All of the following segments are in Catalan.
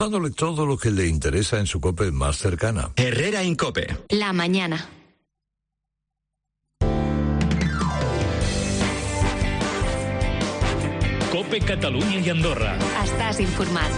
dándole todo lo que le interesa en su COPE más cercana. Herrera Incope. La mañana. COPE Catalunya i Andorra. Estàs informat.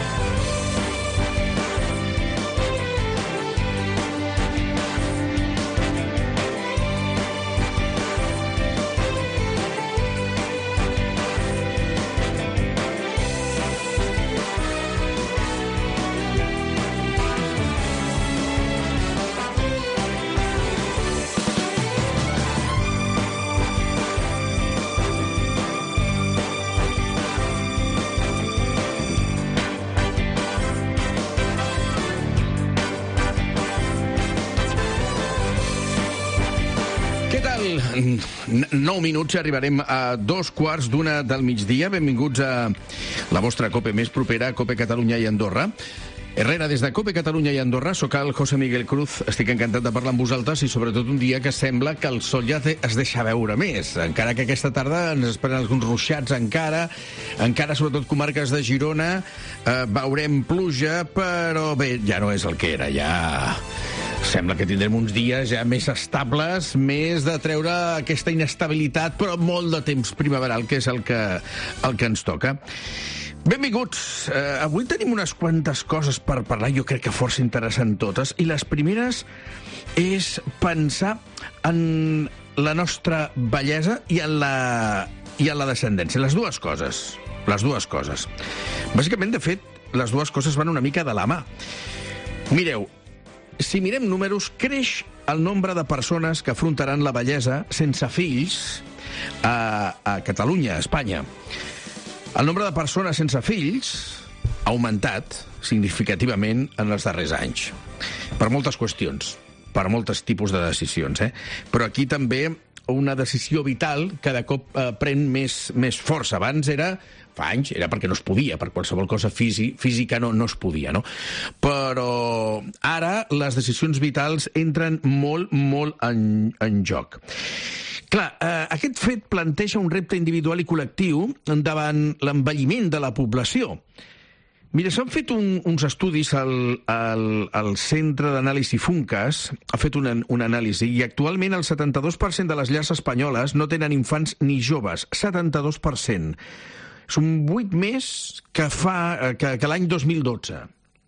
Què tal? 9 minuts, arribarem a 2:15 del migdia. Benvinguts a la vostra COPE més propera, COPE Catalunya i Andorra. Herrera, des de COPE Catalunya i Andorra, soc el José Miguel Cruz. Estic encantat de parlar amb vosaltres i sobretot un dia que sembla que el sol ja es deixa veure més. Encara que aquesta tarda ens esperen alguns ruixats encara sobretot comarques de Girona, veurem pluja, però bé, ja no és el que era, ja sembla que tindrem uns dies ja més estables, més de treure aquesta inestabilitat, però molt de temps primaveral, que és el que ens toca. Benvinguts. Avui tenim unes quantes coses per parlar, jo crec que força interessant totes, i les primeres és pensar en la nostra bellesa i en la descendència. Les dues coses. Bàsicament, de fet, les dues coses van una mica de la mà. Mireu, si mirem números, creix el nombre de persones que afrontaran la vellesa sense fills a Catalunya, a Espanya. El nombre de persones sense fills ha augmentat significativament en els darrers anys. Per moltes qüestions, per molts tipus de decisions, Però aquí també una decisió vital cada cop pren més força. Abans fa anys, era perquè no es podia, per qualsevol cosa física no es podia, no? Però ara les decisions vitals entren molt en joc. Clar, aquest fet planteja un repte individual i col·lectiu davant l'envelliment de la població. Mira, s'han fet uns estudis al Centre d'Anàlisi Funcas, ha fet una anàlisi, i actualment el 72% de les llars espanyoles no tenen infants ni joves. 72%. És un 8 més que l'any 2012.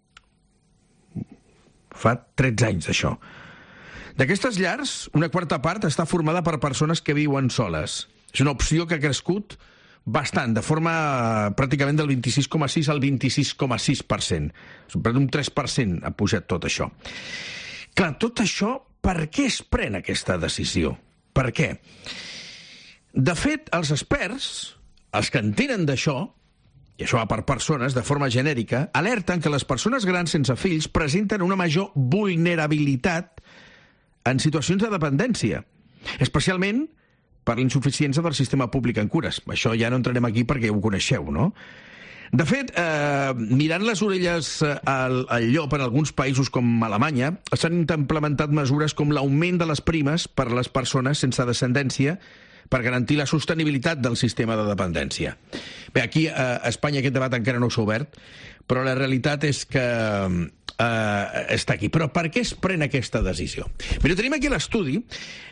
Fa 13 anys, d'això. D'aquestes llars, una quarta part està formada per persones que viuen soles. És una opció que ha crescut bastant, de forma pràcticament del 26,6 al 26,6%. Per un 3% ha pujat tot això. Clar, tot això, per què es pren aquesta decisió? Per què? De fet, els experts, els que entenen d'això, i això va per persones, de forma genèrica, alerten que les persones grans sense fills presenten una major vulnerabilitat en situacions de dependència, especialment per l'insuficiència del sistema públic en cures. Això ja no entrarem aquí perquè ho coneixeu, no? De fet, mirant les orelles al llop en alguns països com Alemanya, s'han implementat mesures com l'augment de les primes per a les persones sense descendència per garantir la sostenibilitat del sistema de dependència. Bé, aquí a Espanya aquest debat encara no s'ha obert, però la realitat és que està aquí. Però per què es pren aquesta decisió? Mira, tenim aquí l'estudi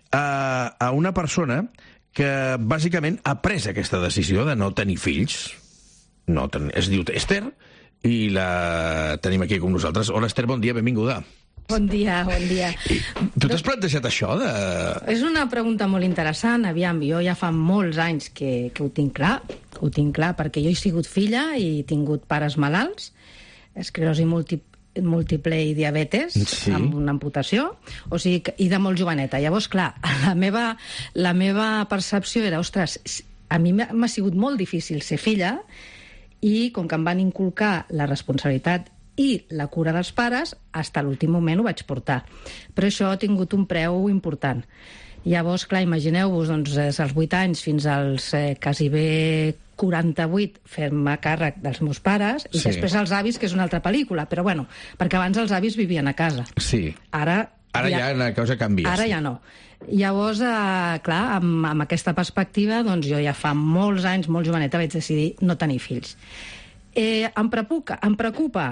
a una persona que bàsicament ha pres aquesta decisió de no tenir fills. Es diu Esther i la tenim aquí com nosaltres. Hola, Esther, bon dia, benvinguda. Bon dia. Tu t'has plantejat això? És una pregunta molt interessant. Aviam, jo ja fa molts anys que ho tinc clar, perquè jo he sigut filla i he tingut pares malalts, esclerosi múltiple i diabetes, sí, amb una amputació, o sigui, i de molt joveneta. Llavors, clar, la meva percepció era, ostres, a mi m'ha sigut molt difícil ser filla, i com que em van inculcar la responsabilitat i la cura dels pares, fins a l'últim moment ho vaig portar. Però això ha tingut un preu important. Llavors, clar, imagineu-vos, doncs, des dels 8 anys fins als quasi bé 48 fer-me càrrec dels meus pares i Sí. després els avis, que és una altra pel·lícula, però bueno, perquè abans els avis vivien a casa. Sí. Ara ja la cosa canvia. Ara ja no. Llavors, clar, amb aquesta perspectiva, doncs jo ja fa molts anys, molt joveneta, vaig decidir no tenir fills. Em preocupa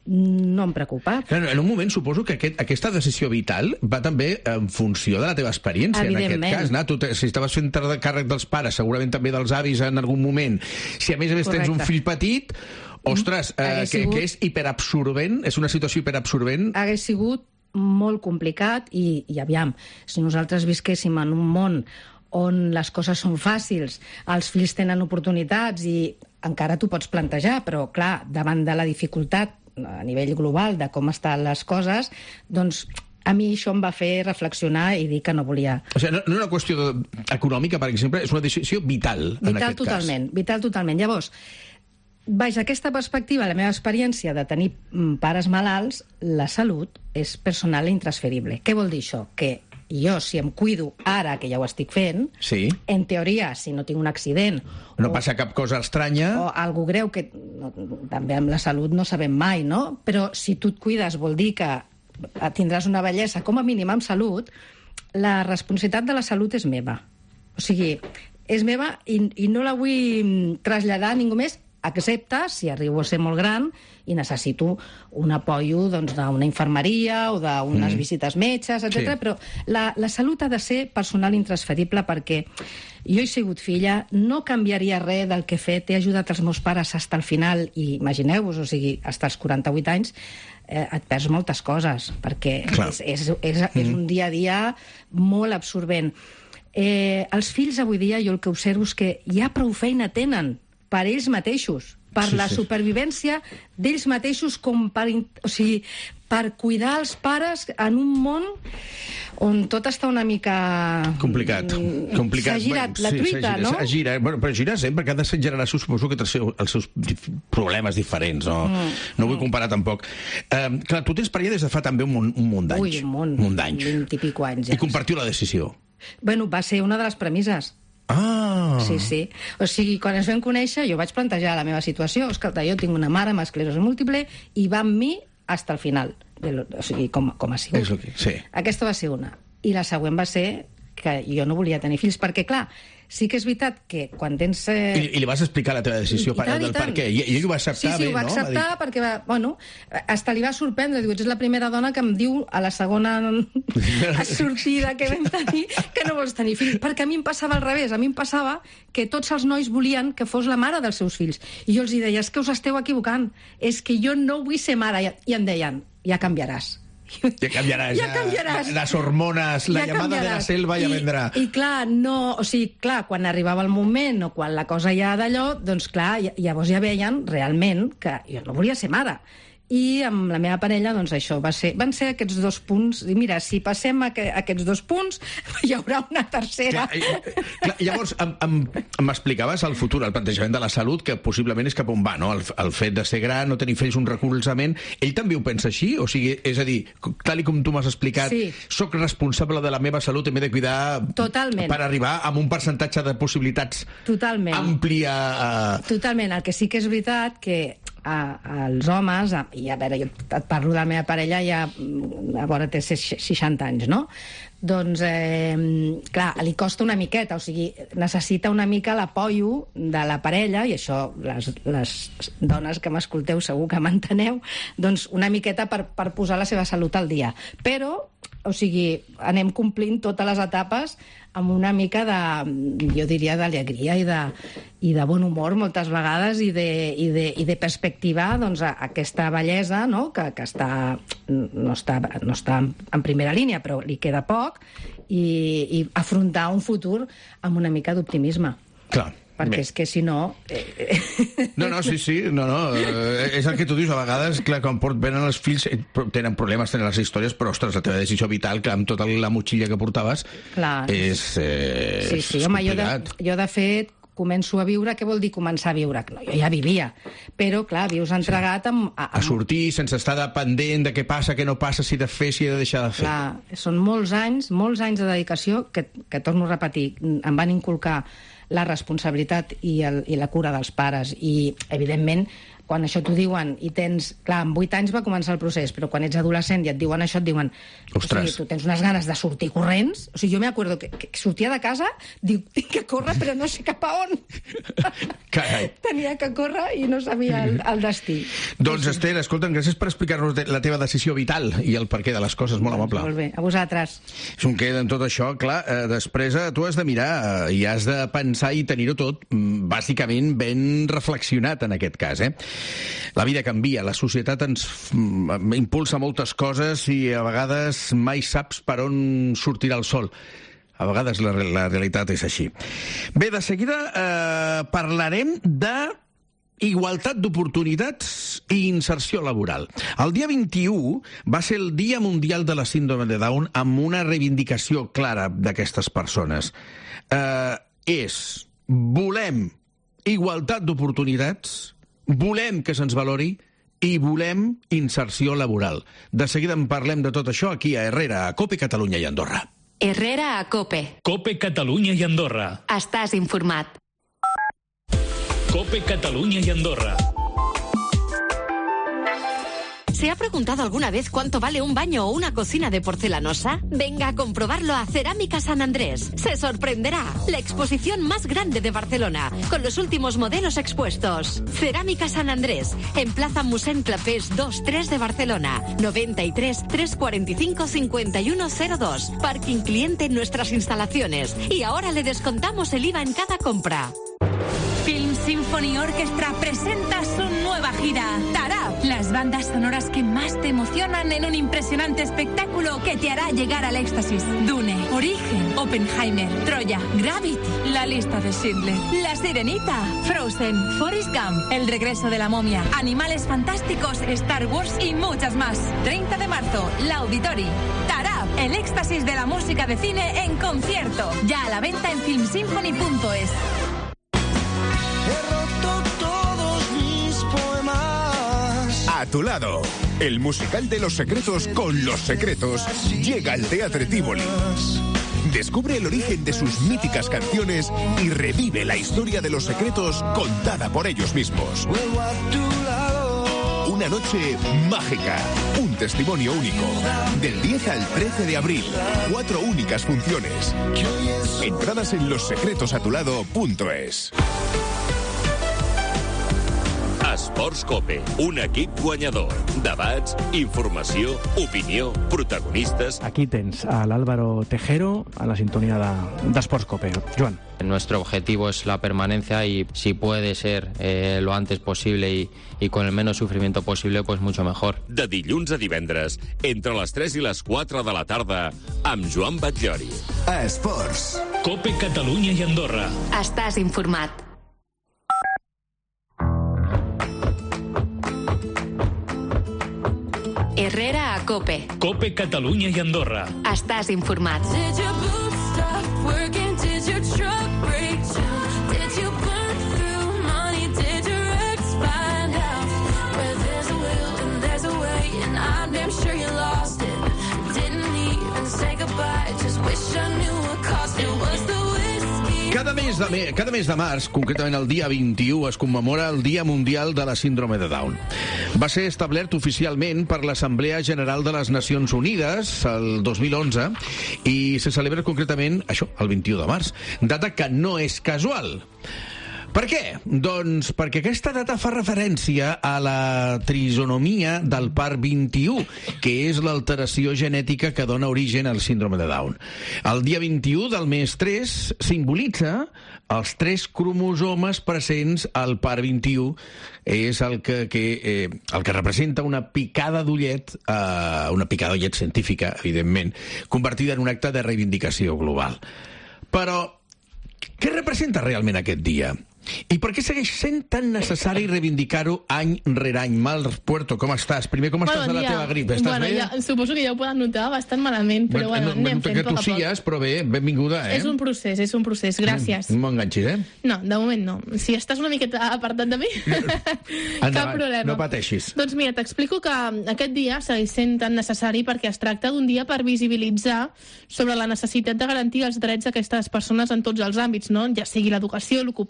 no em preocupa. Clar, en un moment suposo que aquesta decisió vital va també en funció de la teva experiència, en aquest cas. Si estaves fent càrrec dels pares, segurament també dels avis en algun moment. Si a més tens un fill petit, ostres, que és hiperabsorbent, és una situació hiperabsorbent. Hagués sigut molt complicat i aviam, si nosaltres visquéssim en un món on les coses són fàcils, els fills tenen oportunitats i encara t'ho pots plantejar, però clar, davant de la dificultat a nivell global de com estan les coses, doncs a mi això em va fer reflexionar i dir que no volia... O sigui, no és una qüestió econòmica, per exemple, és una decisió vital, en aquest cas. Vital totalment. Llavors, baix aquesta perspectiva, la meva experiència de tenir pares malalts, la salut és personal i intransferible. Què vol dir això? Que jo, si em cuido ara, que ja ho estic fent, sí, en teoria, si no tinc un accident... No passa cap cosa estranya... O algo greu, que també amb la salut no sabem mai, no? Però si tu et cuides vol dir que tindràs una bellesa, com a mínim amb salut, la responsabilitat de la salut és meva. O sigui, és meva i no la vull traslladar a ningú més, excepte si arribo a ser molt gran i necessito un apoyo d'una infermeria o d'unes visites metges, etc. Sí. Però la salut ha de ser personal intransferible perquè jo he sigut filla, no canviaria res del que he fet, he ajudat els meus pares fins al final i imagineu-vos, o sigui, fins als 48 anys, et perds moltes coses perquè és un dia a dia molt absorbent. Els fills avui dia, jo el que observo és que ja prou feina tenen per ells mateixos, per la supervivència d'ells mateixos, com per cuidar els pares en un món on tot està una mica... Complicat. S'ha girat la truita, no? S'ha girat, però gira sempre, cada generació suposo que té els seus problemes diferents, no? No vull comparar tampoc. Clar, tu tens parella des de fa també un munt d'anys. Ui, un munt d'anys. 20 i pico anys. I compartiu la decisió? Bueno, va ser una de les premisses. Sí. O sigui, quan ens vam conèixer, jo vaig plantejar la meva situació. Escolta, jo tinc una mare amb esclerosi múltiple i va amb mi fins al final. O sigui, com ha sigut. Sí. Aquesta va ser una. I la següent va ser que jo no volia tenir fills, perquè, clar, sí que és veritat que quan tens... I li vas explicar la teva decisió del per què? I ell ho va acceptar bé, no? Sí, ho va acceptar perquè, hasta li va sorprendre. Diu, ets la primera dona que em diu a la segona sortida que vam tenir que no vols tenir fills. Perquè a mi em passava al revés. A mi em passava que tots els nois volien que fos la mare dels seus fills. I jo els deia, és que us esteu equivocant. És que jo no vull ser mare. I em deien, ja canviaràs. Ja canviaràs. Les hormones, la llamada de la selva ja vendrà. I clar, quan arribava el moment o quan la cosa ja d'allò, doncs clar, llavors ja veien realment que jo no volia ser mare. I amb la meva parella, doncs això, van ser aquests dos punts. I mira, si passem aquests dos punts, hi haurà una tercera. Clar, llavors, m'explicaves el futur, el plantejament de la salut, que possiblement és cap on va, no? El fet de ser gran, no tenir fills, un recolzament. Ell també ho pensa així? O sigui, és a dir, tal com tu m'has explicat, soc responsable de la meva salut i m'he de cuidar per arribar a un percentatge de possibilitats àmplia. Totalment. El que sí que és veritat que els homes, i a veure, jo et parlo de la meva parella, ja a veure, té 60 anys, no? Doncs, clar, li costa una miqueta, o sigui, necessita una mica l'apoio de la parella, i això les dones que m'escolteu segur que m'enteneu, doncs una miqueta per posar la seva salut al dia. Però, o sigui, anem complint totes les etapes amb una mica jo diria, d'alegria i de bon humor moltes vegades i de perspectivar doncs, aquesta bellesa, no? que no està en primera línia, però li queda poc, i afrontar un futur amb una mica d'optimisme. Clar. Perquè és que si no... Sí. És el que tu dius, a vegades, clar, quan venen els fills, tenen problemes, tenen les històries, però, ostres, la teva decisió vital, que amb tota la motxilla que portaves, és complicat. Jo, de fet, començo a viure. Què vol dir començar a viure? No, jo ja vivia, però, clar, vius entregat a sortir sense estar dependent de què passa, què no passa, si de fer, si he de deixar de fer. Clar, són molts anys de dedicació que torno a repetir, em van inculcar la responsabilitat i la cura dels pares, i evidentment quan això t'ho diuen i tens... Clar, amb 8 anys va començar el procés, però quan ets adolescent i et diuen això, et diuen... Ostres. O sigui, tu tens unes ganes de sortir corrents. O sigui, jo m'acordo que sortia de casa, dic, tinc que córrer, però no sé cap a on. Carai. Tenia que córrer i no sabia el destí. Doncs, Esther, escolta'm, gràcies per explicar-nos la teva decisió vital i el perquè de les coses. Molt amable. Molt bé, a vosaltres. S'ho queda en tot això, clar, després tu has de mirar i has de pensar i tenir-ho tot bàsicament ben reflexionat en aquest cas, La vida canvia, la societat ens impulsa moltes coses i a vegades mai saps per on sortirà el sol. A vegades la realitat és així. Bé, de seguida parlarem de igualtat d'oportunitats i inserció laboral. El dia 21 va ser el Dia Mundial de la Síndrome de Down amb una reivindicació clara d'aquestes persones. Volem igualtat d'oportunitats, volem que se'ns valori i volem inserció laboral. De seguida en parlem de tot això aquí a Herrera, a COPE, Catalunya i Andorra. Herrera a COPE. COPE Catalunya i Andorra. Estàs informat. COPE Catalunya y Andorra. ¿Se ha preguntado alguna vez cuánto vale un baño o una cocina de porcelanosa? Venga a comprobarlo a Cerámica San Andrés. Se sorprenderá. La exposición más grande de Barcelona, con los últimos modelos expuestos. Cerámica San Andrés, en Plaza Mossèn Clapés 2-3 de Barcelona. 93 345 5102. Parking cliente en nuestras instalaciones. Y ahora le descontamos el IVA en cada compra. Film Symphony Orchestra presenta su nueva gira, Tarab. Las bandas sonoras que más te emocionan en un impresionante espectáculo que te hará llegar al éxtasis. Dune, Origen, Oppenheimer, Troya, Gravity, La lista de Schindler, La Sirenita, Frozen, Forrest Gump, El regreso de la momia, Animales fantásticos, Star Wars y muchas más. 30 de marzo, La Auditori. Tarab, el éxtasis de la música de cine en concierto. Ya a la venta en filmsymphony.es. He roto todos mis poemas. A tu lado, el musical de Los Secretos con Los Secretos llega al Teatre Tívoli. Descubre el origen de sus míticas canciones y revive la historia de Los Secretos contada por ellos mismos. Vuelvo a tu lado. Una noche mágica, un testimonio único. Del 10 al 13 de abril, 4 únicas funciones. Entradas en lossecretosatulado.es. Esports COPE, un equip guanyador. Debats, informació, opinió, protagonistas. Aquí tens a l'Álvaro Tejero a la sintonía d'Esports COPE. Joan. Nuestro objetivo es la permanencia y si puede ser lo antes posible y con el menos sufrimiento posible, pues mucho mejor. De dilluns a divendres, entre les 3 i les 4 de la tarda, amb Joan Batllori. A Esports. COPE Catalunya i Andorra. Estàs informat. Herrera a COPE. COPE Catalunya i Andorra. Estàs informat. Did your boots stop working? Did your truck break down? Did you burn through money? Did your ex find out? Where there's a will and there's a way, and I'm damn sure you lost it. Didn't even say goodbye, just wish I knew what cost it was the whiskey. Cada mes de març, concretament el dia 21, es commemora el Dia Mundial de la Síndrome de Down. Va ser establert oficialment per l'Assemblea General de les Nacions Unides el 2011 i se celebra concretament, això, el 21 de març, data que no és casual. Per què? Doncs perquè aquesta data fa referència a la trisonomia del par 21, que és l'alteració genètica que dona origen al síndrome de Down. El dia 21 del mes 3 simbolitza els 3 cromosomes presents al par 21, és el que representa una picada d'ullet, una picada d'ullet científica, evidentment, convertida en un acte de reivindicació global. Però què representa realment aquest dia? I per què segueix sent tan necessari reivindicar-ho any rere any? Mal Puerto, com estàs? Primer, com estàs de la teva grip? Estàs bé? Ja, suposo que ja ho poden notar bastant malament, però anem fent que poc a poc. tossies, però bé, benvinguda, És un procés, gràcies. No m'enganxis, No, de moment no. Si estàs una miqueta apartat de mi, cap problema. No pateixis. Doncs mira, t'explico que aquest dia segueix sent tan necessari perquè es tracta d'un dia per visibilitzar sobre la necessitat de garantir els drets d'aquestes persones en tots els àmbits, no? Ja sigui l'educació, l'ocupació,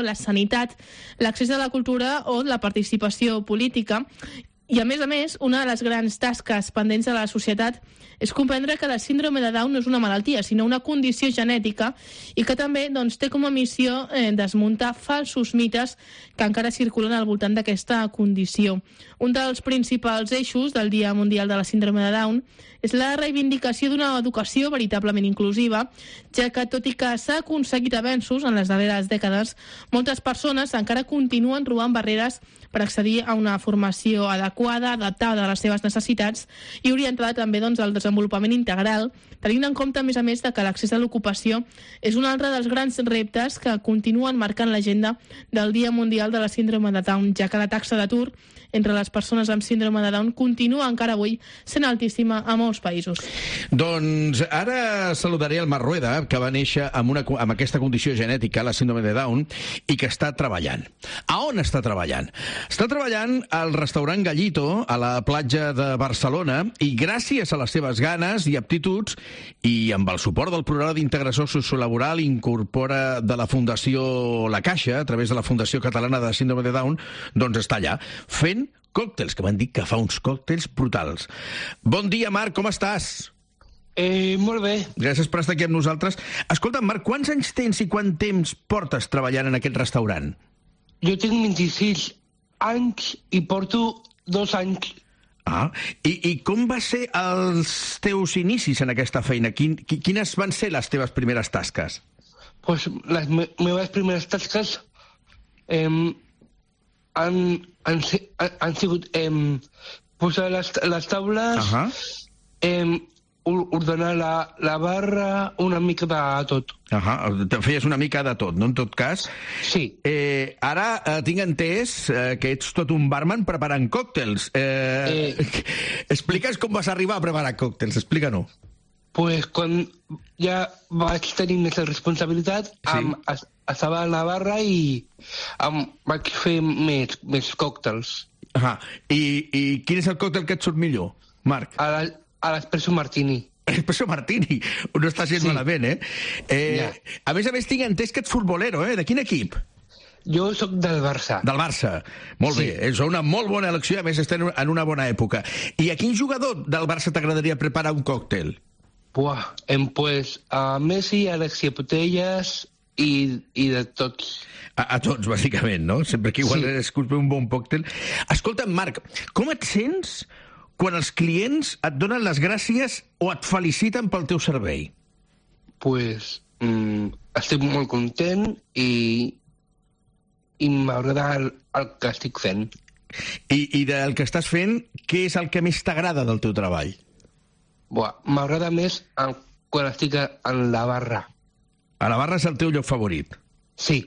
la sanitat, l'accés a la cultura o la participació política. I, a més, una de les grans tasques pendents de la societat és comprendre que la síndrome de Down no és una malaltia, sinó una condició genètica i que també té com a missió desmuntar falsos mites que encara circulen al voltant d'aquesta condició. Un dels principals eixos del Dia Mundial de la Síndrome de Down és la reivindicació d'una educació veritablement inclusiva, ja que, tot i que s'ha aconseguit avenços en les darreres dècades, moltes persones encara continuen trobant barreres per accedir a una formació adequada, adaptada a les seves necessitats i orientada també al desenvolupament integral, tenint en compte, a més, que l'accés a l'ocupació és un altre dels grans reptes que continuen marcant l'agenda del Dia Mundial de la Síndrome de Down, ja que la taxa d'atur entre les persones amb síndrome de Down continua encara avui sent altíssima a molts països. Doncs ara saludaré el Marc Rueda, que va néixer amb aquesta condició genètica, la síndrome de Down, i que està treballant. A on està treballant? Està treballant al restaurant Gallito, a la platja de Barcelona, i gràcies a les seves ganes i aptituds, i amb el suport del programa d'integració sociolaboral incorpora de la Fundació La Caixa, a través de la Fundació Catalana de Síndrome de Down, doncs està allà, fent còctels, que m'han dit que fa uns còctels brutals. Bon dia, Marc, com estàs? Molt bé. Gràcies per estar aquí amb nosaltres. Escolta, Marc, quants anys tens i quant temps portes treballant en aquest restaurant? Jo tinc 26 anys i porto 2 anys. Ah, i com va ser els teus inicis en aquesta feina? Quines van ser les teves primeres tasques? Pues les meves primeres tasques han sigut posar les taules, ordenar la barra, una mica de tot. Feies una mica de tot, no? En tot cas. Sí. Ara tinc entès que ets tot un barman preparant còctels. Explica'ns com vas arribar a preparar còctels, explica-n'ho. Pues quan ja vaig tenir més responsabilitat, estava a la barra i vaig fer més còctels. I quin és el còctel que et surt millor, Marc? A l'espresso martini. L'espresso martini? No està sent malament, A més, tinc entès que ets futbolero, De quin equip? Jo sóc del Barça. Del Barça. Molt bé, és una molt bona elecció, a més estem en una bona època. I a quin jugador del Barça t'agradaria preparar un còctel? Pues a Messi, a Alexia Putellas i de tots. A tots, bàsicament, no? Sempre que igual es culpa un bon còctel. Escolta'm, Marc, com et sents quan els clients et donen les gràcies o et feliciten pel teu servei? Pues estic molt content i m'agrada el que estic fent. I del que estàs fent, què és el que més t'agrada del teu treball? M'agrada més quan estic en la barra. A la barra és el teu lloc favorit? Sí.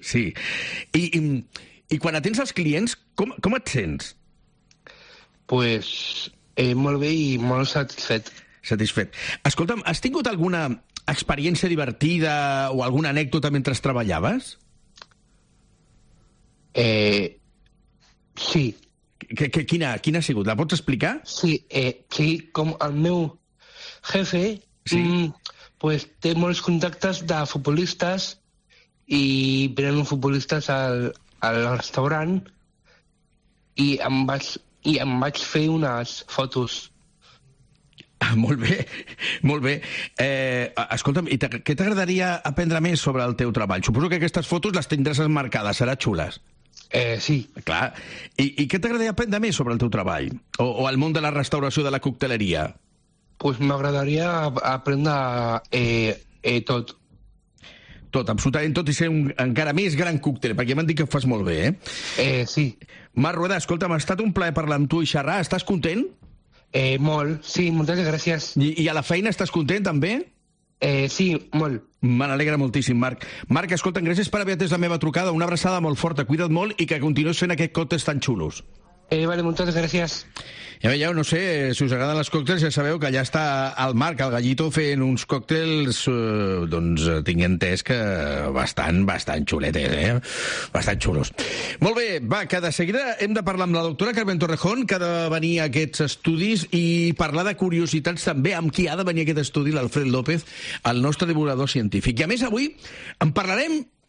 I quan atens els clients, com et sents? Pues molt bé i molt satisfet. Escolta'm, has tingut alguna experiència divertida o alguna anècdota mentre treballaves? Sí. Quina ha sigut? La pots explicar? Sí, com el meu jefe pues té molts contactes de futbolistes i venen futbolistes al restaurant i em vaig fer unes fotos. Molt bé, molt bé. Escolta'm, i què t'agradaria aprendre més sobre el teu treball? Suposo que aquestes fotos les tindràs emmarcades, seran xules. Sí. Clar. I què t'agradaria aprendre més sobre el teu treball? O el món de la restauració, de la cocteleria? Pues m'agradaria aprendre tot. Tot, absolutament tot, i ser un encara més gran còctel, perquè m'han dit que ho fas molt bé, Sí. Marc Rueda, escolta, m'ha estat un plaer parlar amb tu i xerrar. Estàs content? Molt, sí, moltes gràcies. I a la feina estàs content, també? Sí, molt. Me n'alegra moltíssim, Marc. Marc, escolta, gràcies per haver atès la meva trucada. Una abraçada molt forta, cuida't molt i que continuïs fent aquests còctels tan xulos. Vale, moltes gràcies. Ja veieu, no sé, si us agraden els còctels, ja sabeu que allà està el Marc, el Gallito, fent uns còctels, doncs tinc entès que bastant xuletes, bastant xulos. Molt bé, va, que de seguida hem de parlar amb la doctora Carmen Torrejón, que ha de venir a aquests estudis i parlar de curiositats també, amb qui ha de venir a aquest estudi, l'Alfred López, el nostre divulgador científic. I a més avui en parlarem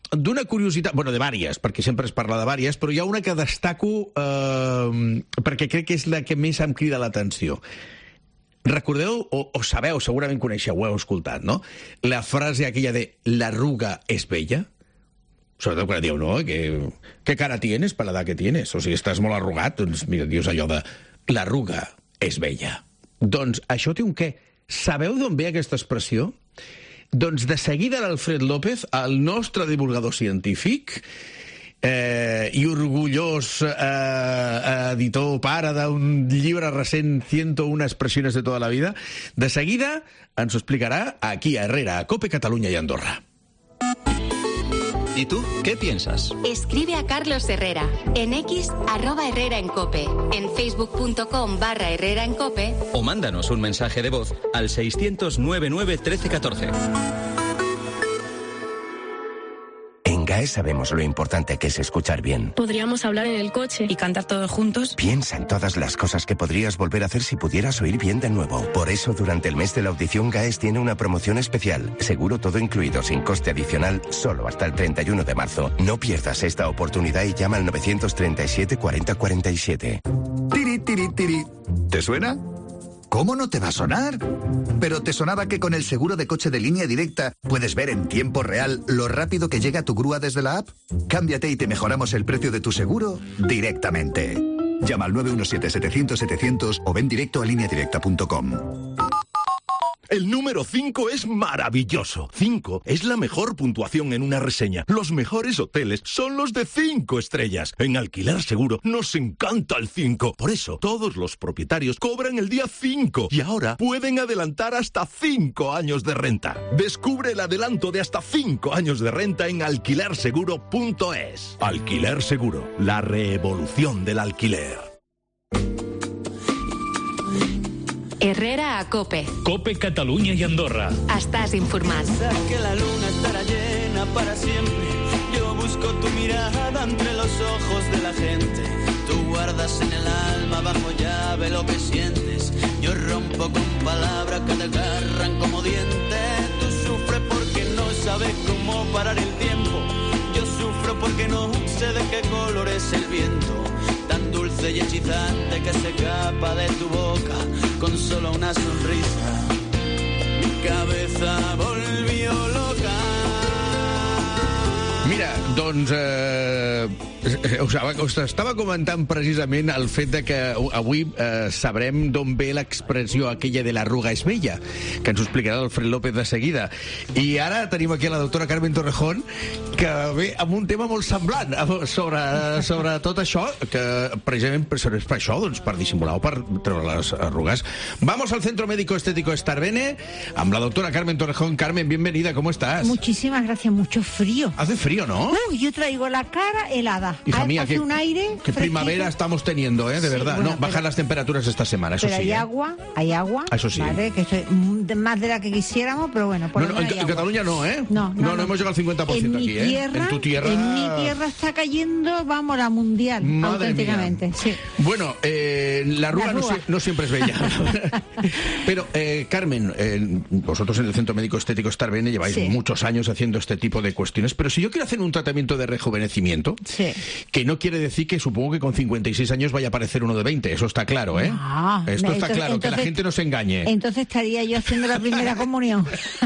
d'una curiositat, bueno, de vàries, perquè sempre es parla de vàries, però hi ha una que destaco perquè crec que és la que més em crida l'atenció. Recordeu, o sabeu, segurament coneixeu, ho heu escoltat, no? La frase aquella de l'arruga és bella. Sobretot quan diu, no? ¿Qué cara tienes para la edad que tienes? O sigui, estàs molt arrugat, doncs mira, dius allò de l'arruga és bella. Doncs això té un què. Sabeu d'on ve aquesta expressió? Doncs de seguida l'Alfred López, el nostre divulgador científic i orgullós editor, pare d'un llibre recent, 101 expressiones de toda la vida, de seguida ens ho explicarà aquí a Herrera, a COPE, Catalunya i Andorra. ¿Y tú qué piensas? Escribe a Carlos Herrera en X @Herrera en Cope, en facebook.com/Herrera en Cope O mándanos un mensaje de voz al 600 99 13 14. En GAE sabemos lo importante que es escuchar bien. Podríamos hablar en el coche y cantar todos juntos. Piensa en todas las cosas que podrías volver a hacer si pudieras oír bien de nuevo. Por eso, durante el mes de la audición, GAES tiene una promoción especial. Seguro todo incluido, sin coste adicional, solo hasta el 31 de marzo. No pierdas esta oportunidad y llama al 937 40 47. Tiri, tiri, tiri. ¿Te suena? ¿Cómo no te va a sonar? ¿Pero te sonaba que con el seguro de coche de Línea Directa puedes ver en tiempo real lo rápido que llega tu grúa desde la app? Cámbiate y te mejoramos el precio de tu seguro directamente. Llama al 917-700-700 o ven directo a lineadirecta.com. El número 5 es maravilloso. 5 es la mejor puntuación en una reseña. Los mejores hoteles son los de 5 estrellas. En Alquiler Seguro nos encanta el 5. Por eso, todos los propietarios cobran el día 5 y ahora pueden adelantar hasta 5 años de renta. Descubre el adelanto de hasta 5 años de renta en alquilerseguro.es. Alquiler Seguro, la revolución del alquiler. Herrera a Cope. Cope Catalunya i Andorra. Estàs informat. Que la luna estará llena para siempre. Yo busco tu mirada entre los ojos de la gente. Tú guardas en el alma bajo llave lo que sientes. Yo rompo con palabras que te agarran como dientes. Tú sufres porque no sabes cómo parar el tiempo. Yo sufro porque no sé de qué color es el viento. Tan dulce y hechizante que se escapa de tu boca con solo una sonrisa. Mi cabeza volvió loca. Mira, doncs us estava comentant precisament el fet de que avui sabrem d'on ve l'expressió aquella de l'arruga és bella, que ens ho explicarà l'Alfred López de seguida. I ara tenim aquí la doctora Carmen Torrejón, que ve amb un tema molt semblant sobre tot això, que precisament és per això, doncs, per dissimular o per treure les arrugues. Vamos al Centro Médico Estético Starbene amb la doctora Carmen Torrejón. Carmen, bienvenida, ¿cómo estás? Muchísimas gracias, mucho frío. Hace frío, ¿no? Yo traigo la cara helada. Hija mía, hace un aire qué primavera estamos teniendo, de verdad. Bueno, no, bajan las temperaturas esta semana, eso pero sí. Hay agua, eso sí. ¿vale? Que es más de la que quisiéramos, pero bueno. Por en Cataluña no, ¿eh? No hemos llegado al 50% aquí, ¿eh? En tu tierra. En mi tierra está cayendo, vamos, la mundial, madre auténticamente. Mía. Sí. Bueno, la arruga no siempre es bella. Pero, Carmen, vosotros en el Centro Médico Estético Starbene lleváis muchos años haciendo este tipo de cuestiones, pero si yo quiero hacer un tratamiento de rejuvenecimiento, que no quiere decir que supongo que con 56 años vaya a parecer uno de 20, eso está claro, ¿eh? Esto está claro, que la gente no se engañe. Entonces estaría yo haciendo la primera comunión.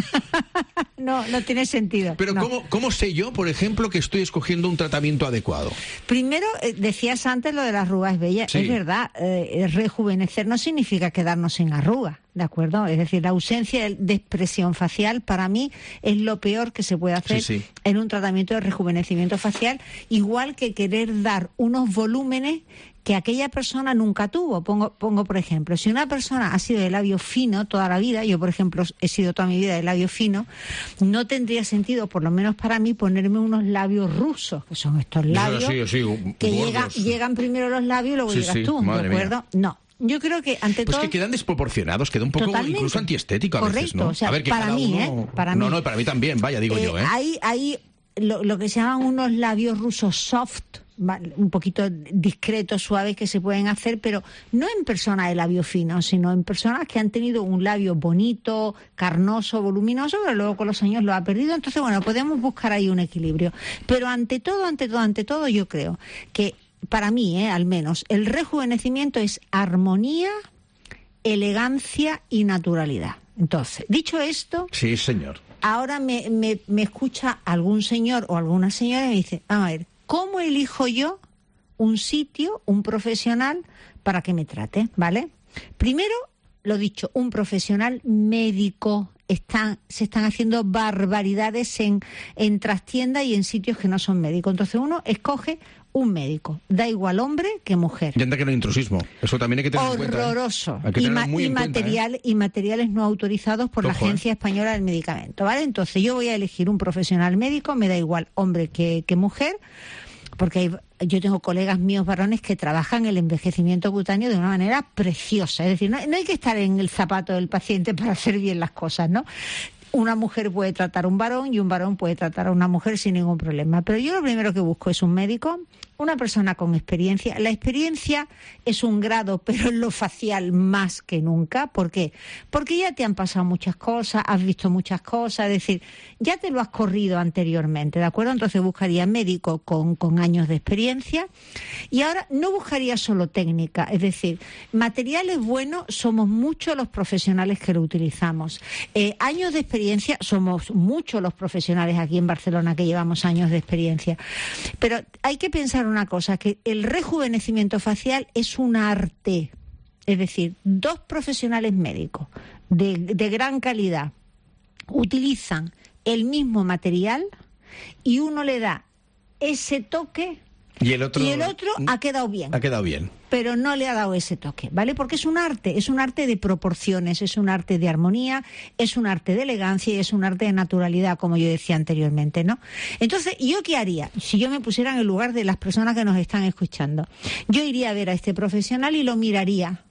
No tiene sentido. Pero no. ¿Cómo sé yo, por ejemplo, que estoy escogiendo un tratamiento adecuado? Primero, decías antes lo de las arrugas bellas. Sí. Es verdad, rejuvenecer no significa quedarnos sin arrugas, ¿de acuerdo? Es decir, la ausencia de expresión facial para mí es lo peor que se puede hacer en un tratamiento de rejuvenecimiento facial, igual que querer dar unos volúmenes que aquella persona nunca tuvo. Pongo por ejemplo, si una persona ha sido de labio fino toda la vida, yo por ejemplo he sido toda mi vida de labio fino, no tendría sentido, por lo menos para mí, ponerme unos labios rusos, que son estos labios que llegan primero los labios y luego llegas tú, ¿de acuerdo? No. Yo creo que ante todo... Pues que quedan desproporcionados, queda un poco incluso antiestético a veces, ¿no? O sea, a ver, que para mí, para mí también, vaya, digo yo, ¿eh? Hay lo que se llaman unos labios rusos soft, un poquito discretos, suaves, que se pueden hacer, pero no en personas de labio fino, sino en personas que han tenido un labio bonito, carnoso, voluminoso, pero luego con los años lo ha perdido. Entonces, bueno, podemos buscar ahí un equilibrio. Pero ante todo, yo creo que, para mí, al menos, el rejuvenecimiento es armonía, elegancia y naturalidad. Entonces, dicho esto... Sí, señor. Ahora me escucha algún señor o alguna señora y me dice, a ver, ¿cómo elijo yo un sitio, un profesional para que me trate? ¿Vale? Primero, lo dicho, un profesional médico. Se están haciendo barbaridades en trastiendas y en sitios que no son médicos. Entonces uno escoge un médico, da igual hombre que mujer. Y anda que no hay intrusismo, eso también hay que tener en cuenta. Horroroso. Hay que tenerlo muy en cuenta, y materiales no autorizados por la Agencia Española del Medicamento, ¿vale? Entonces yo voy a elegir un profesional médico, me da igual hombre que mujer, porque yo tengo colegas míos varones que trabajan el envejecimiento cutáneo de una manera preciosa. Es decir, no hay que estar en el zapato del paciente para hacer bien las cosas, ¿no? Una mujer puede tratar a un varón y un varón puede tratar a una mujer sin ningún problema. Pero yo lo primero que busco es un médico, una persona con experiencia. La experiencia es un grado, pero en lo facial más que nunca. ¿Por qué? Porque ya te han pasado muchas cosas, has visto muchas cosas, es decir, ya te lo has corrido anteriormente, ¿de acuerdo? Entonces buscaría médico con años de experiencia. Y ahora no buscaría solo técnica, es decir, materiales buenos somos muchos los profesionales que lo utilizamos. Años de experiencia somos muchos los profesionales aquí en Barcelona que llevamos años de experiencia. Pero hay que pensar una cosa, que el rejuvenecimiento facial es un arte. Es decir, dos profesionales médicos de gran calidad utilizan el mismo material y uno le da ese toque y el otro ha quedado bien. Ha quedado bien. Pero no le ha dado ese toque, ¿vale? Porque es un arte de proporciones, es un arte de armonía, es un arte de elegancia y es un arte de naturalidad, como yo decía anteriormente, ¿no? Entonces, ¿yo qué haría? Si yo me pusiera en el lugar de las personas que nos están escuchando, yo iría a ver a este profesional y lo miraría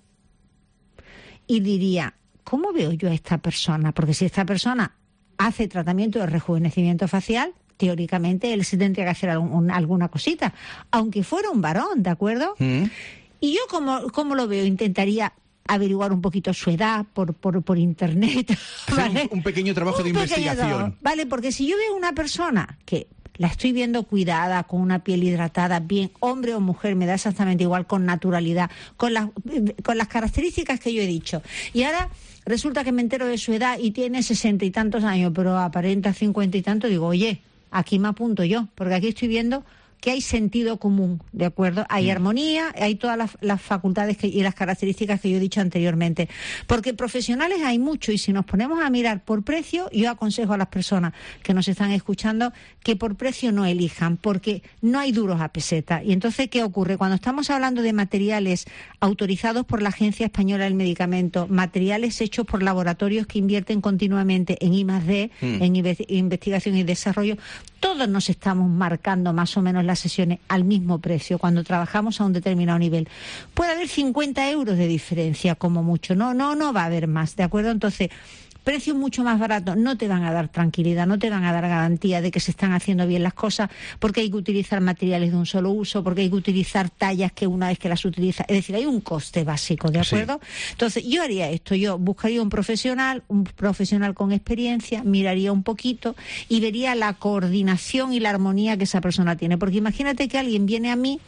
y diría, ¿cómo veo yo a esta persona? Porque si esta persona hace tratamiento de rejuvenecimiento facial, teóricamente él se tendría que hacer alguna cosita, aunque fuera un varón, ¿de acuerdo? Y yo, ¿cómo lo veo? Intentaría averiguar un poquito su edad por internet. ¿Vale? Un pequeño trabajo de investigación. Vale, porque si yo veo una persona que la estoy viendo cuidada, con una piel hidratada, bien, hombre o mujer, me da exactamente igual, con naturalidad, con las características que yo he dicho. Y ahora resulta que me entero de su edad y tiene 60 y tantos años, pero aparenta 50 y tantos, digo, oye, aquí me apunto yo, porque aquí estoy viendo que hay sentido común, ¿de acuerdo? Hay armonía, hay todas las facultades y las características que yo he dicho anteriormente. Porque profesionales hay mucho, y si nos ponemos a mirar por precio, yo aconsejo a las personas que nos están escuchando que por precio no elijan, porque no hay duros a peseta. Y entonces, ¿qué ocurre? Cuando estamos hablando de materiales autorizados por la Agencia Española del Medicamento, materiales hechos por laboratorios que invierten continuamente en I+D, en investigación y desarrollo, todos nos estamos marcando más o menos las sesiones al mismo precio cuando trabajamos a un determinado nivel. Puede haber 50 euros de diferencia como mucho, no va a haber más, ¿de acuerdo? Entonces, precios mucho más baratos no te van a dar tranquilidad, no te van a dar garantía de que se están haciendo bien las cosas, porque hay que utilizar materiales de un solo uso, porque hay que utilizar tallas que una vez que las utiliza, es decir, hay un coste básico, ¿de acuerdo? Sí. Entonces, yo haría esto, yo buscaría un profesional con experiencia, miraría un poquito y vería la coordinación y la armonía que esa persona tiene, porque imagínate que alguien viene a mí,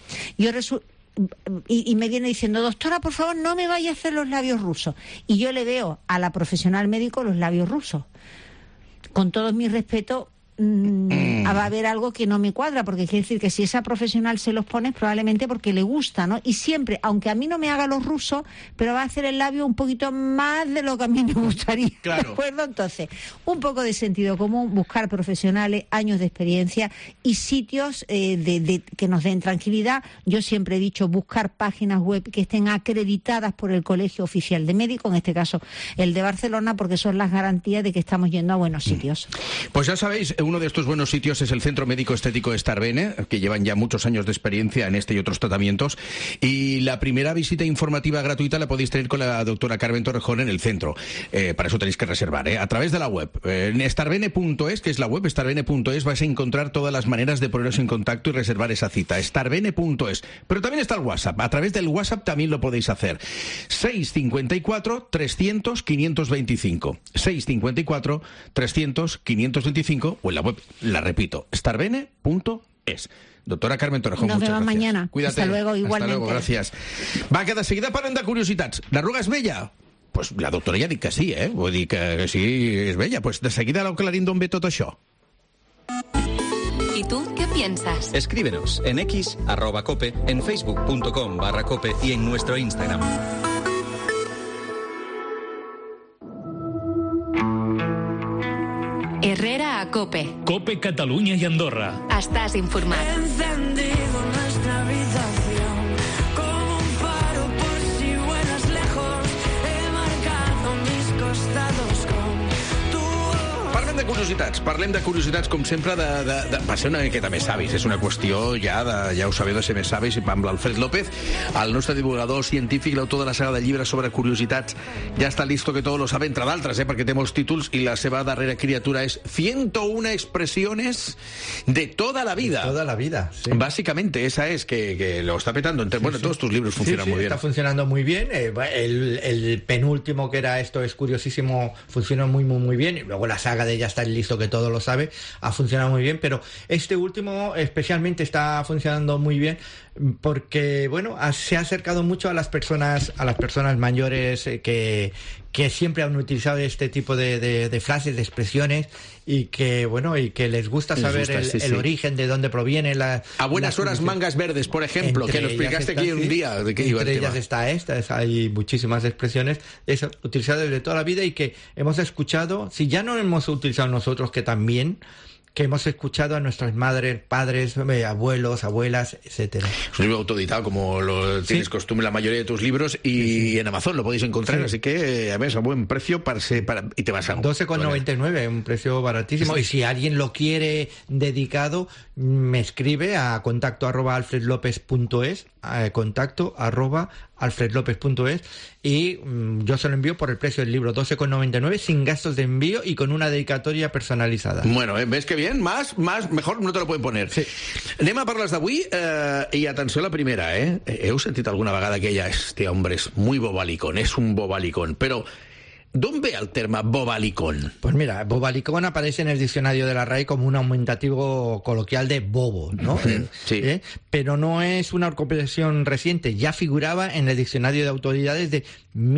y me viene diciendo, doctora, por favor, no me vaya a hacer los labios rusos. Y yo le veo a la profesional médico los labios rusos. Con todo mi respeto, va a haber algo que no me cuadra, porque quiere decir que si esa profesional se los pone es probablemente porque le gusta, ¿no? Y siempre, aunque a mí no me haga los rusos, pero va a hacer el labio un poquito más de lo que a mí me gustaría. Claro. ¿De acuerdo? Entonces, un poco de sentido común, buscar profesionales, años de experiencia y sitios que nos den tranquilidad. Yo siempre he dicho buscar páginas web que estén acreditadas por el Colegio Oficial de Médicos, en este caso el de Barcelona, porque son las garantías de que estamos yendo a buenos sitios. Pues ya sabéis, uno de estos buenos sitios es el Centro Médico Estético Starbene, que llevan ya muchos años de experiencia en este y otros tratamientos. Y la primera visita informativa gratuita la podéis tener con la doctora Carmen Torrejón en el centro. Para eso tenéis que reservar, a través de la web. En starbene.es, que es la web, starbene.es, vais a encontrar todas las maneras de poneros en contacto y reservar esa cita. starbene.es. Pero también está el WhatsApp. A través del WhatsApp también lo podéis hacer. 654 300 525. 654 300 525 o en la web, la repito, starbene.es. Doctora Carmen Torrejón, nos muchas vemos gracias. mañana. Cuídate. Hasta luego, igualmente. Hasta luego, gracias. Va, que de seguida parlem de curiositats. L'arruga és bella? Pues la doctora ja ha dit que sí, Vull dir que sí, és bella. Pues de seguida l'aclarim d'on ve tot això. ¿Y tú qué piensas? Escríbenos en X, @cope, en facebook.com/cope y en nuestro Instagram. Herrera a Cope. Cope Catalunya i Andorra. Estàs informat. Encendido nuestra habitación como un faro por si vuelas lejos. He marcado mis costados con tu... Parlem de curiositats, com sempre, va ser una miqueta més savis. És una qüestió ja ho sabeu, de ser més savis, amb l'Alfred López, el nostre divulgador científic, l'autor de la saga de llibres sobre curiositats. Ja està listo que todo lo sabe, entre d'altres, perquè té molts títols, i la seva darrera criatura és 101 expresiones de toda la vida. De toda la vida, sí. Básicamente, esa es, que lo está petando. Bueno, todos tus libros funcionan muy bien. Está funcionando muy bien. El penúltimo, que era Esto es curiosísimo, funcionó muy bien. Y luego la saga de Ya está listo, que todo lo sabe, ha funcionado muy bien, pero este último especialmente está funcionando muy bien porque, bueno, se ha acercado mucho a las personas mayores que siempre han utilizado este tipo de frases, de expresiones, y que, bueno, y que les gusta saber el origen, de dónde proviene la... A buenas horas, mangas verdes, por ejemplo, que lo explicaste aquí un día. ¿De qué iba el tema? Entre ellas está hay muchísimas expresiones utilizadas desde toda la vida y que hemos escuchado, si ya no hemos utilizado nosotros, que también... que hemos escuchado a nuestras madres, padres, abuelos, abuelas, etcétera. Es un libro autoeditado, como lo tienes costumbre la mayoría de tus libros, y en Amazon lo podéis encontrar, así que a ver, a buen precio y te vas a... 12,99, un precio baratísimo. Y si alguien lo quiere dedicado, me escribe a contacto@alfredlopez.es, contacto@alfredlopez.es, y yo se lo envío por el precio del libro, 12,99, sin gastos de envío y con una dedicatoria personalizada. Bueno, ¿ves que bien? Más, mejor no te lo pueden poner. Sí. Anem a parlar d'avui, i atenció a la primera, Heu sentit alguna vegada que este hombre es muy bobalicón, es un bobalicón, pero... ¿Dónde ve el terme bobalicón? Pues mira, bobalicón aparece en el diccionario de la RAE como un aumentativo coloquial de bobo, ¿no? Sí. Pero no es una incorporación reciente, ya figuraba en el diccionario de autoridades de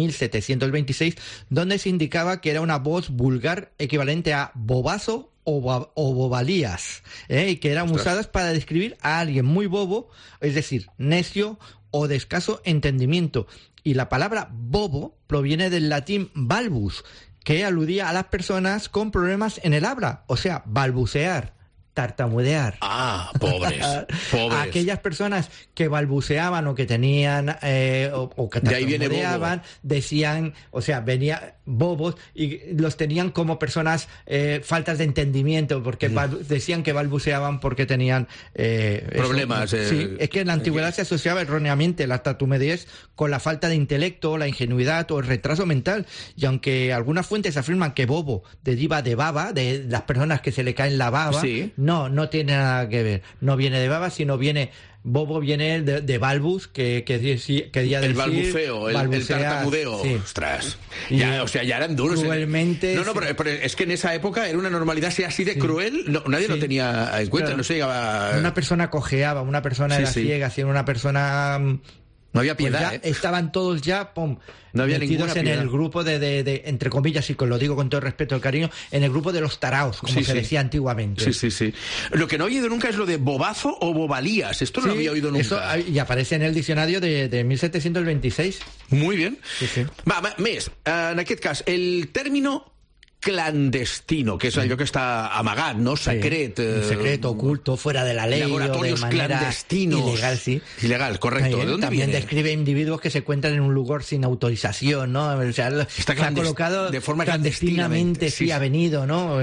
1726, donde se indicaba que era una voz vulgar equivalente a bobazo o bobalías, y que eran usadas para describir a alguien muy bobo, es decir, necio o de escaso entendimiento. Y la palabra bobo proviene del latín balbus, que aludía a las personas con problemas en el habla, o sea, balbucear, tartamudear. Ah, pobres. Aquellas personas que balbuceaban o que tenían o que tartamudeaban, decían, o sea, venía bobos, y los tenían como personas faltas de entendimiento, porque decían que balbuceaban porque tenían problemas. Sí, es que en la antigüedad se asociaba erróneamente la tartamudez con la falta de intelecto, la ingenuidad o el retraso mental, y aunque algunas fuentes afirman que bobo deriva de baba, de las personas que se le caen la baba, no tiene nada que ver. No viene de baba, sino bobo viene de balbus, que quería decir... El balbuceo, el tartamudeo. Sí. Ostras. Ya, o sea, ya eran duros. Cruelmente... No, pero es que en esa época era una normalidad así de cruel, nadie lo tenía en cuenta, claro. No se llegaba... Una persona cojeaba, una persona era ciega, si era una persona... No había piedad, Estaban todos ya, no había metidos en el grupo de, entre comillas, y lo digo con todo el respeto y el cariño, en el grupo de los taraos, como se decía antiguamente. Sí. Lo que no he oído nunca es lo de bobazo o bobalías. Esto no lo había oído nunca. Eso, y aparece en el diccionario de 1726. Muy bien. Va, més. En aquest cas, el término clandestino, que és allò que està amagat, no? Secret. Secreto, oculto, fuera de la ley. Laboratorios o de manera clandestinos. Ilegal, sí. Ilegal, correcto. ¿De dónde también viene? describe individuos que se encuentran en un lugar sin autorización, ¿no? O sea, se ha colocado de forma clandestinamente, sí, ha venido, ¿no?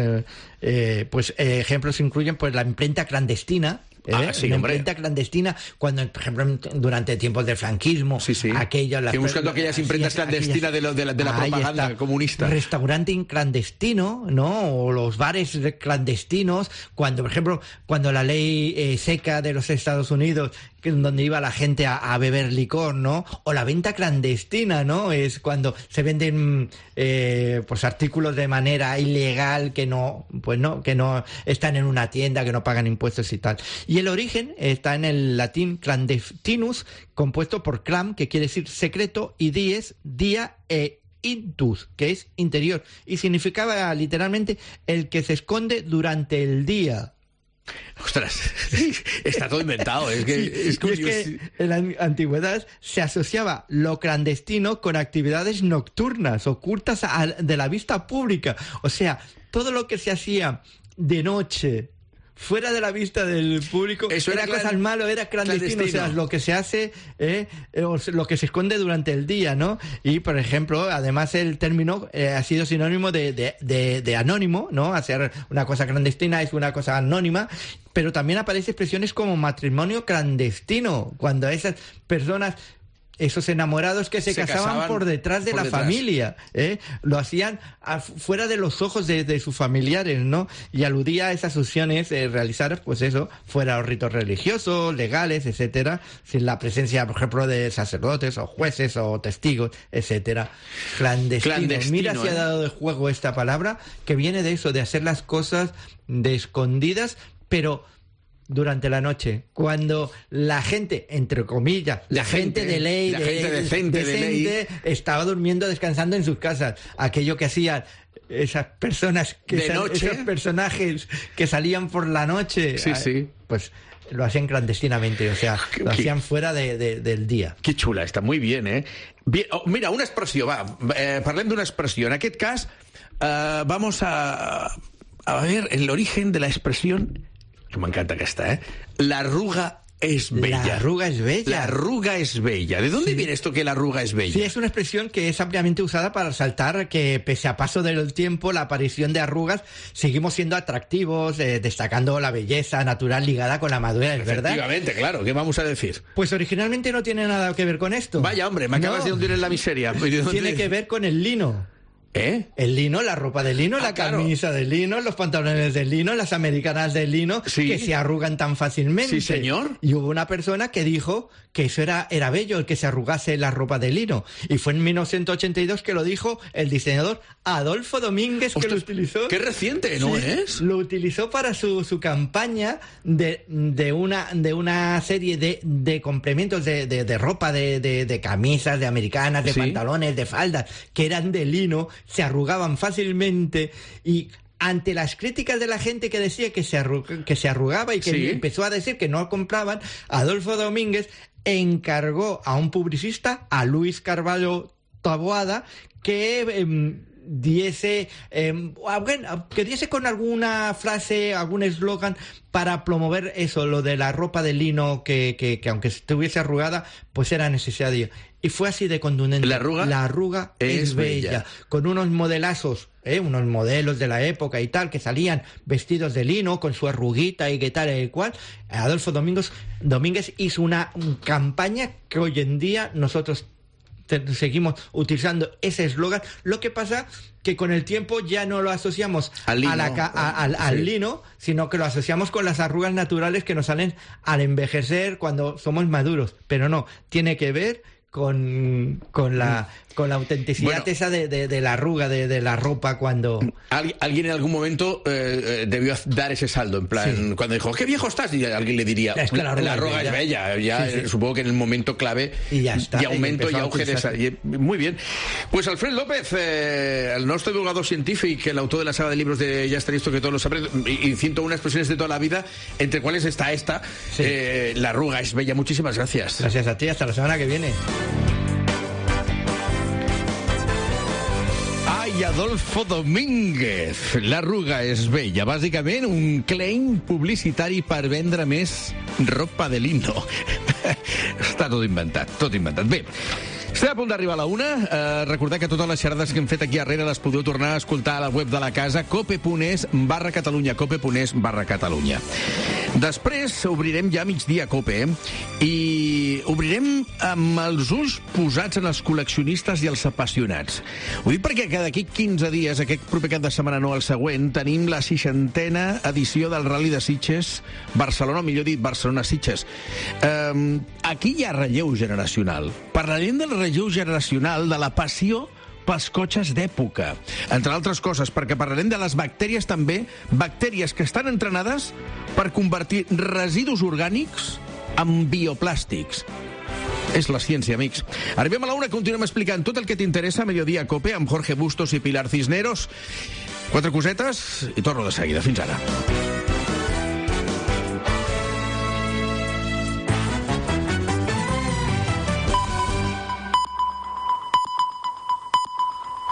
Ejemplos incluyen pues la imprenta clandestina. Sí, una hombre. imprenta clandestina cuando, por ejemplo, durante tiempos del franquismo, buscando aquellas imprentas clandestinas de la propaganda comunista. Restaurante clandestino, ¿no? O los bares clandestinos, cuando, por ejemplo, cuando la ley seca de los Estados Unidos, donde iba la gente a beber licor, ¿no? O la venta clandestina, ¿no? Es cuando se venden pues artículos de manera ilegal que no están en una tienda, que no pagan impuestos y tal. Y el origen está en el latín clandestinus, compuesto por clam, que quiere decir secreto, y dies, día, e intus, que es interior, y significaba literalmente el que se esconde durante el día. Ostras, está todo inventado. Es que en la antigüedad se asociaba lo clandestino con actividades nocturnas, ocultas de la vista pública. O sea, todo lo que se hacía de noche, fuera de la vista del público, eso era cosas malo, era clandestino. O sea, lo que se hace, o lo que se esconde durante el día, ¿no? Y, por ejemplo, además el término ha sido sinónimo de anónimo, ¿no? Hacer una cosa clandestina es una cosa anónima, pero también aparecen expresiones como matrimonio clandestino, cuando esas personas, esos enamorados que se casaban por detrás de la familia, lo hacían fuera de los ojos de sus familiares, ¿no? Y aludía a esas acciones realizadas, pues eso, fuera de los ritos religiosos, legales, etcétera, sin la presencia, por ejemplo, de sacerdotes o jueces o testigos, etcétera. Clandestino. Mira si ha dado de juego esta palabra, que viene de eso, de hacer las cosas de escondidas, pero durante la noche, cuando la gente, entre comillas, la gente de ley, la gente decente de ley, estaba durmiendo, descansando en sus casas. Aquello que hacían esas personas, esos personajes que salían por la noche, pues lo hacían clandestinamente, o sea, lo hacían fuera del día. Que xula, està muy bien, eh? Bien, mira, una expressió, parlem d'una expressió. En aquest cas, vamos a ver el origen de la expresión. Me encanta aquesta, La arruga es bella. La arruga es bella. La arruga es bella. ¿De dónde viene esto que la arruga es bella? Sí, es una expresión que es ampliamente usada para resaltar que, pese a paso del tiempo, la aparición de arrugas, seguimos siendo atractivos, destacando la belleza natural ligada con la madurez, ¿verdad? Efectivamente, claro. ¿Qué vamos a decir? Pues originalmente no tiene nada que ver con esto. Vaya, hombre, me acabas de hundir en la miseria. Tiene que ver con el lino. El lino, la ropa de lino, la camisa de lino, los pantalones de lino, las americanas de lino, que se arrugan tan fácilmente. Sí, señor. Y hubo una persona que dijo que eso era bello, el que se arrugase la ropa de lino. Y fue en 1982 que lo dijo el diseñador Adolfo Domínguez, que lo utilizó. ¡Qué reciente, ¿no es? Lo utilizó para su campaña de una serie de complementos de ropa, de camisas, de americanas, de pantalones, de faldas, que eran de lino, se arrugaban fácilmente, y ante las críticas de la gente que decía que se arrugaba y que empezó a decir que no lo compraban, Adolfo Domínguez encargó a un publicista, a Luis Carvalho Taboada, que diese con alguna frase, algún eslogan para promover eso, lo de la ropa de lino que aunque estuviese arrugada, pues era necesario. Y fue así de contundente. La arruga es bella. Con unos modelazos, unos modelos de la época y tal, que salían vestidos de lino, con su arruguita y que tal y cual. Adolfo Domínguez hizo una campaña que hoy en día nosotros seguimos utilizando ese eslogan. Lo que pasa que con el tiempo ya no lo asociamos al lino, sino que lo asociamos con las arrugas naturales que nos salen al envejecer cuando somos maduros. Pero no, tiene que ver con la autenticidad esa de la arruga de la ropa cuando... Alguien en algún momento debió dar ese saldo, en plan, cuando dijo, ¡qué viejo estás! Y alguien le diría, es que la arruga es bella. Ya, supongo que en el momento clave y aumento y auge de esa... Muy bien. Pues Alfred López, el nostre divulgador científic, el autor de la saga de libros de Ya está listo que todos lo saben, y 101 expresiones de toda la vida, entre cuales está esta, la arruga es bella. Muchísimas gracias. Gracias a ti, hasta la semana que viene. by Adolfo Domínguez. L'arruga és bella. Bàsicament, un claim publicitari per vendre més ropa de lino. Està tot inventat, tot inventat. Bé, estem a punt d'arribar a la 1. Recordeu que totes les xerrades que hem fet aquí darrere les podeu tornar a escoltar a la web de la casa, cope.es/Catalunya, cope.es/Catalunya. Després obrirem ja migdia Cope, i obrirem amb els ulls posats en els col·leccionistes i els apassionats. Ho dic perquè d'aquí 15 dies, aquest proper cap de setmana no el següent, tenim la 60a edició del Rally de Sitges Barcelona, millor dit, Barcelona-Sitges. Aquí hi ha relleu generacional. Parlarem del relleu generacional, de la passió pels cotxes d'època. Entre altres coses, perquè parlarem de les bactèries també, bactèries que estan entrenades per convertir residus orgànics en bioplàstics. És la ciència, amics. Arribem a la 1, continuem explicant tot el que t'interessa a Mediodía Cope amb Jorge Bustos i Pilar Cisneros. 4 cosetes i torno de seguida. Fins ara.